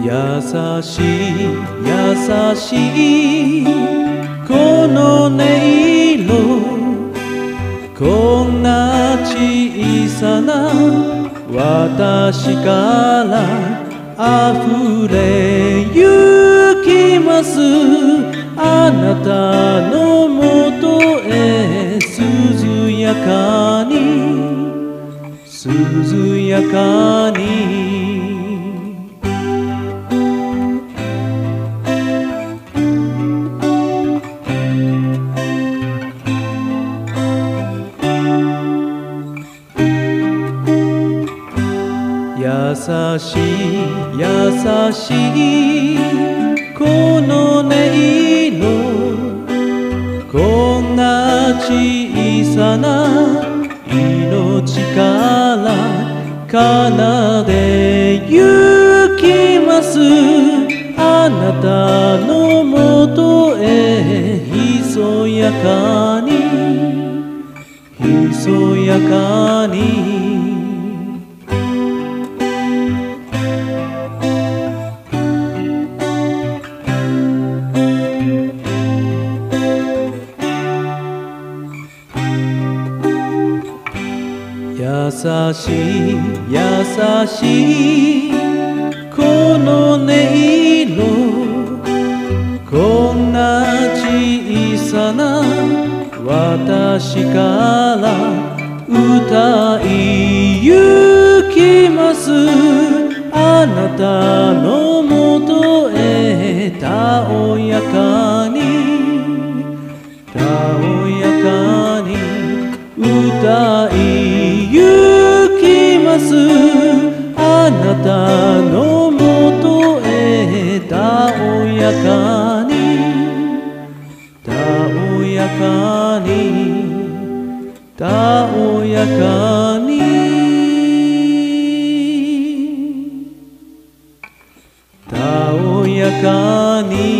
優しい優しいこの音色、こんな小さな私から溢れゆきます。あなたのもとへ涼やかに涼やかに。優しい優しいこの音色、こんな小さな命から奏でゆきます。あなたのもとへひそやかにひそやかに。優しい優しいこの音色、こんな小さな私から歌いゆきます。あなたのもとへたおやかにたおやかに歌いゆきます。あなたのもとへたおやかにたおやかにたおやかにたおやかに。